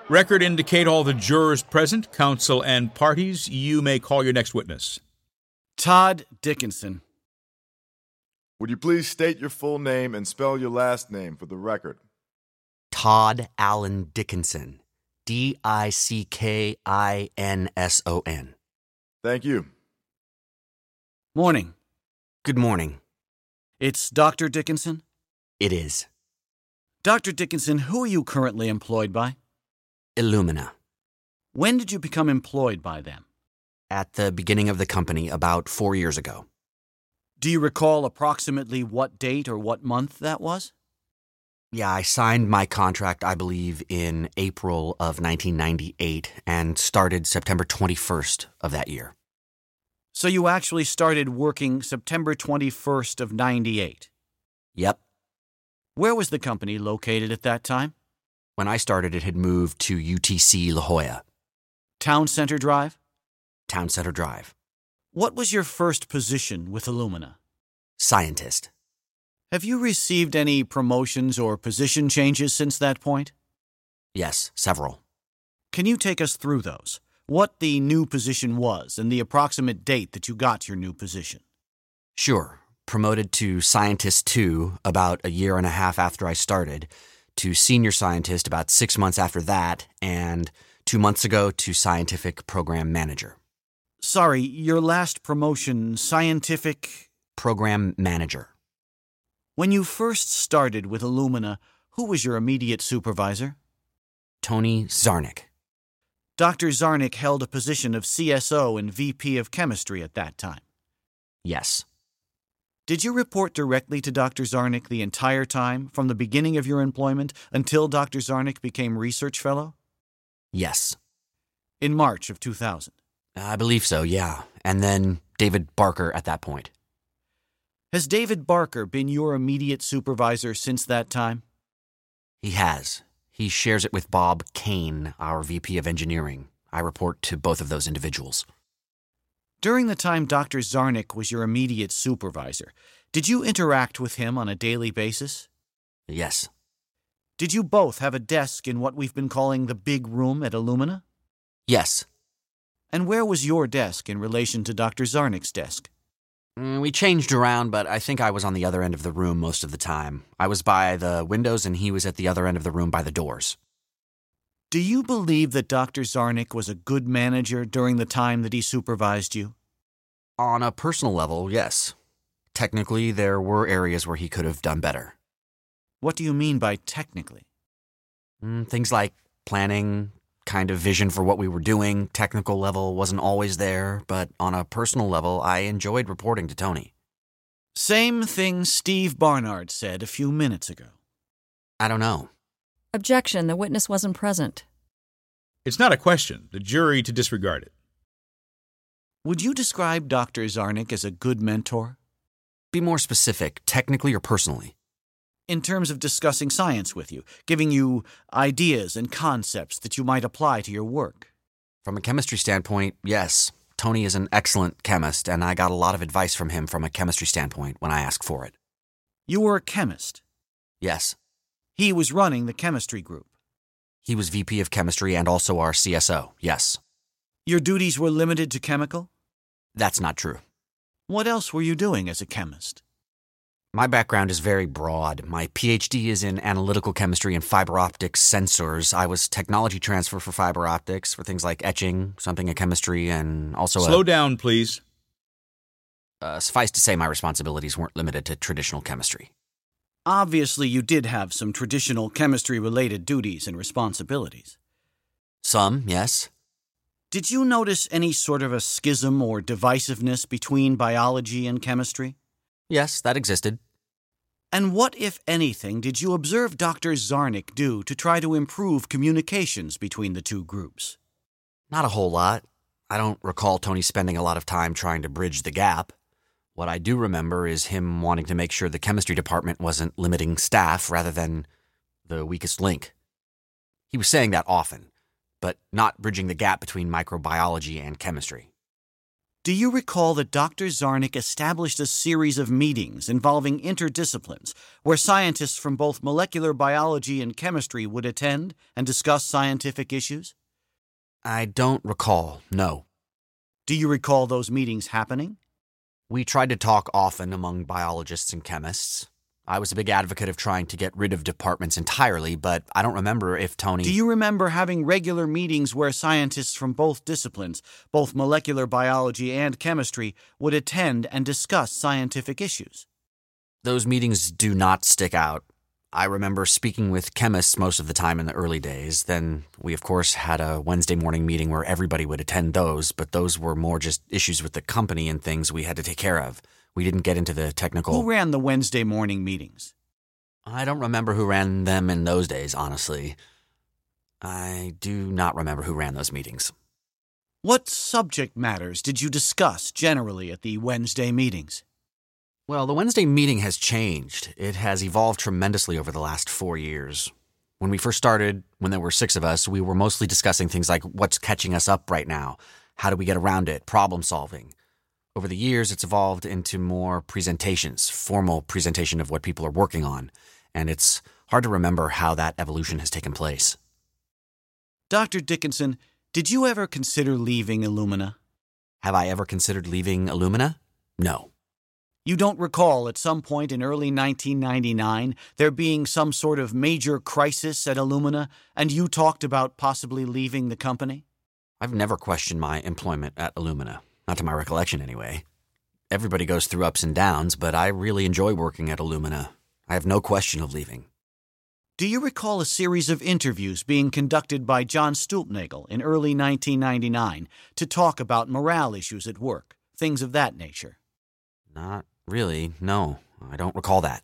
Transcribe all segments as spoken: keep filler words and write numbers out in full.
Record indicate all the jurors present, counsel, and parties. You may call your next witness. Todd Dickinson. Would you please state your full name and spell your last name for the record? Todd Allen Dickinson. D I C K I N S O N. Thank you. Morning. Good morning. It's Doctor Dickinson? It is. Doctor Dickinson, who are you currently employed by? Illumina. When did you become employed by them? At the beginning of the company, about four years ago. Do you recall approximately what date or what month that was? Yeah, I signed my contract, I believe, in April of nineteen ninety-eight and started September twenty-first of that year. So you actually started working September twenty-first of ninety-eight? Yep. Where was the company located at that time? When I started, it had moved to U T C La Jolla. Town Center Drive? Town Center Drive. What was your first position with Illumina? Scientist. Have you received any promotions or position changes since that point? Yes, several. Can you take us through those? What the new position was and the approximate date that you got your new position? Sure. Promoted to Scientist two about a year and a half after I started, to Senior Scientist about six months after that, and two months ago to Scientific Program Manager. Sorry, your last promotion, Scientific... Program Manager. When you first started with Illumina, who was your immediate supervisor? Tony Zarnick. Doctor Zarnick held a position of C S O and V P of Chemistry at that time. Yes. Did you report directly to Doctor Zarnick the entire time, from the beginning of your employment until Doctor Zarnick became Research Fellow? Yes. In March of two thousand? I believe so, yeah. And then David Barker at that point. Has David Barker been your immediate supervisor since that time? He has. He shares it with Bob Kane, our V P of Engineering. I report to both of those individuals. During the time Doctor Zarnick was your immediate supervisor, did you interact with him on a daily basis? Yes. Did you both have a desk in what we've been calling the big room at Illumina? Yes. And where was your desk in relation to Doctor Zarnick's desk? Mm, we changed around, but I think I was on the other end of the room most of the time. I was by the windows and he was at the other end of the room by the doors. Do you believe that Doctor Zarnick was a good manager during the time that he supervised you? On a personal level, yes. Technically, there were areas where he could have done better. What do you mean by technically? Mm, things like planning, kind of vision for what we were doing. Technical level wasn't always there, but on a personal level, I enjoyed reporting to Tony. Same thing Steve Barnard said a few minutes ago. I don't know. Objection, the witness wasn't present. It's not a question. The jury to disregard it. Would you describe Doctor Zarnick as a good mentor? Be more specific, technically or personally. In terms of discussing science with you, giving you ideas and concepts that you might apply to your work. From a chemistry standpoint, yes. Tony is an excellent chemist, and I got a lot of advice from him from a chemistry standpoint when I asked for it. You were a chemist? Yes. He was running the chemistry group. He was V P of Chemistry and also our C S O, yes. Your duties were limited to chemical? That's not true. What else were you doing as a chemist? My background is very broad. My P H D is in analytical chemistry and fiber optics sensors. I was technology transfer for fiber optics for things like etching, something in chemistry, and also Slow a, down, please. Uh, suffice to say, my responsibilities weren't limited to traditional chemistry. Obviously, you did have some traditional chemistry-related duties and responsibilities. Some, yes. Did you notice any sort of a schism or divisiveness between biology and chemistry? Yes, that existed. And what, if anything, did you observe Doctor Zarnick do to try to improve communications between the two groups? Not a whole lot. I don't recall Tony spending a lot of time trying to bridge the gap. What I do remember is him wanting to make sure the chemistry department wasn't limiting staff rather than the weakest link. He was saying that often, but not bridging the gap between microbiology and chemistry. Do you recall that Doctor Zarnick established a series of meetings involving interdisciplines where scientists from both molecular biology and chemistry would attend and discuss scientific issues? I don't recall, no. Do you recall those meetings happening? We tried to talk often among biologists and chemists. I was a big advocate of trying to get rid of departments entirely, but I don't remember if Tony... Do you remember having regular meetings where scientists from both disciplines, both molecular biology and chemistry, would attend and discuss scientific issues? Those meetings do not stick out. I remember speaking with chemists most of the time in the early days. Then we, of course, had a Wednesday morning meeting where everybody would attend those, but those were more just issues with the company and things we had to take care of. We didn't get into the technical... Who ran the Wednesday morning meetings? I don't remember who ran them in those days, honestly. I do not remember who ran those meetings. What subject matters did you discuss generally at the Wednesday meetings? Well, the Wednesday meeting has changed. It has evolved tremendously over the last four years. When we first started, when there were six of us, we were mostly discussing things like what's catching us up right now, how do we get around it, problem solving. Over the years, it's evolved into more presentations, formal presentation of what people are working on, and it's hard to remember how that evolution has taken place. Doctor Dickinson, did you ever consider leaving Illumina? Have I ever considered leaving Illumina? No. You don't recall at some point in early nineteen ninety-nine there being some sort of major crisis at Illumina, and you talked about possibly leaving the company? I've never questioned my employment at Illumina. Not to my recollection, anyway. Everybody goes through ups and downs, but I really enjoy working at Illumina. I have no question of leaving. Do you recall a series of interviews being conducted by John Stulpnagel in early nineteen ninety-nine to talk about morale issues at work, things of that nature? Not really, no. I don't recall that.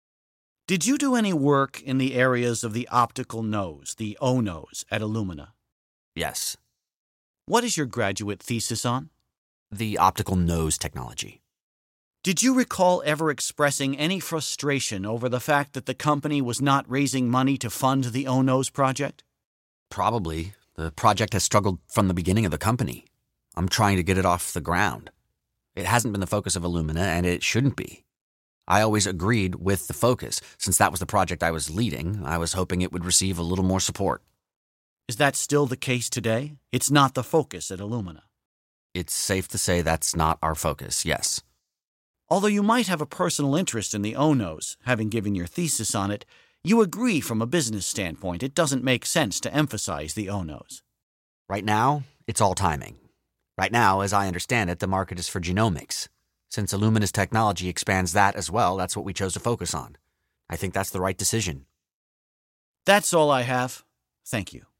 Did you do any work in the areas of the optical nose, the O-nose, at Illumina? Yes. What is your graduate thesis on? The optical nose technology. Did you recall ever expressing any frustration over the fact that the company was not raising money to fund the O-nose project? Probably. The project has struggled from the beginning of the company. I'm trying to get it off the ground. It hasn't been the focus of Illumina, and it shouldn't be. I always agreed with the focus. Since that was the project I was leading, I was hoping it would receive a little more support. Is that still the case today? It's not the focus at Illumina. It's safe to say that's not our focus, yes. Although you might have a personal interest in the O-nose, having given your thesis on it, you agree from a business standpoint it doesn't make sense to emphasize the O-nose. Right now, it's all timing. Right now, as I understand it, the market is for genomics. Since Illumina's technology expands that as well, that's what we chose to focus on. I think that's the right decision. That's all I have. Thank you.